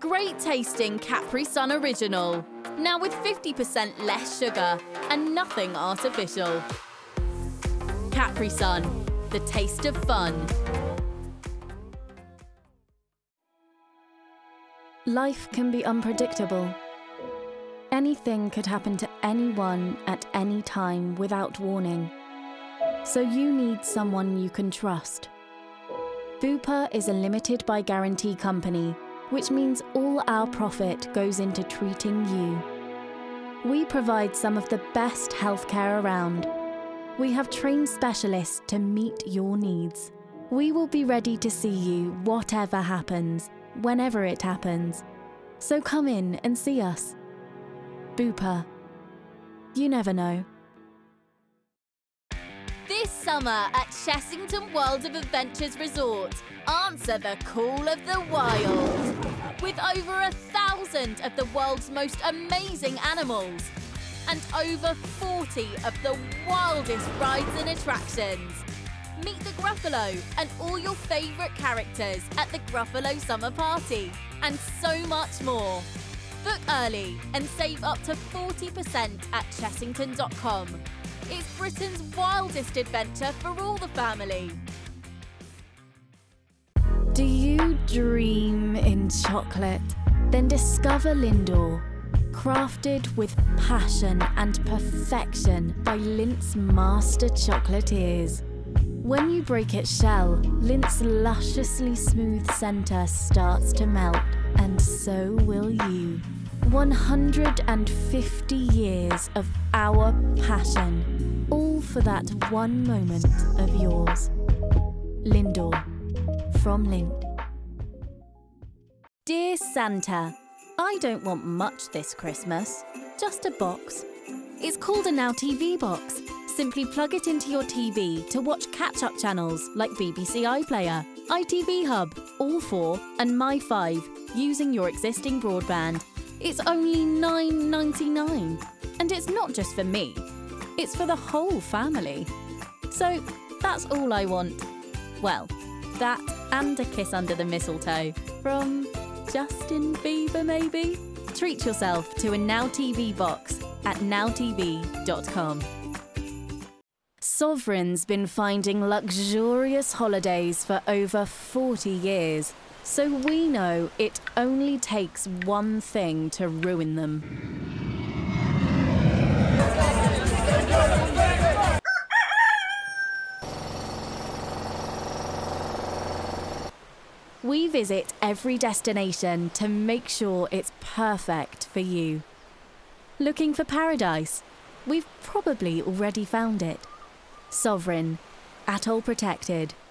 great tasting Capri Sun Original. Now with 50% less sugar and nothing artificial. Capri Sun, the taste of fun. Life can be unpredictable. Anything could happen to anyone at any time without warning. So you need someone you can trust. Bupa is a limited by guarantee company, which means all our profit goes into treating you. We provide some of the best healthcare around. We have trained specialists to meet your needs. We will be ready to see you whatever happens, whenever it happens. So come in and see us. Bupa. You never know. This summer at Chessington World of Adventures Resort, answer the call of the wild. With over 1,000 of the world's most amazing animals and over 40 of the wildest rides and attractions. Meet the Gruffalo and all your favourite characters at the Gruffalo Summer Party and so much more. Book early and save up to 40% at chessington.com. It's Britain's wildest adventure for all the family. Do you dream in chocolate? Then discover Lindor. Crafted with passion and perfection by Lindt's master chocolatiers. When you break its shell, Lindt's lusciously smooth centre starts to melt, and so will you. 150 years of our passion, all for that one moment of yours. Lindor, from Lindt. Dear Santa, I don't want much this Christmas, just a box. It's called a Now TV box. Simply plug it into your TV to watch catch-up channels like BBC iPlayer, ITV Hub, All 4 and My5 using your existing broadband. It's only $9.99. And it's not just for me, it's for the whole family. So that's all I want. Well, that and a kiss under the mistletoe from Justin Bieber, maybe? Treat yourself to a Now TV box at nowtv.com. Sovereign's been finding luxurious holidays for over 40 years, so we know it only takes one thing to ruin them. We visit every destination to make sure it's perfect for you. Looking for paradise? We've probably already found it. Sovereign, atoll protected,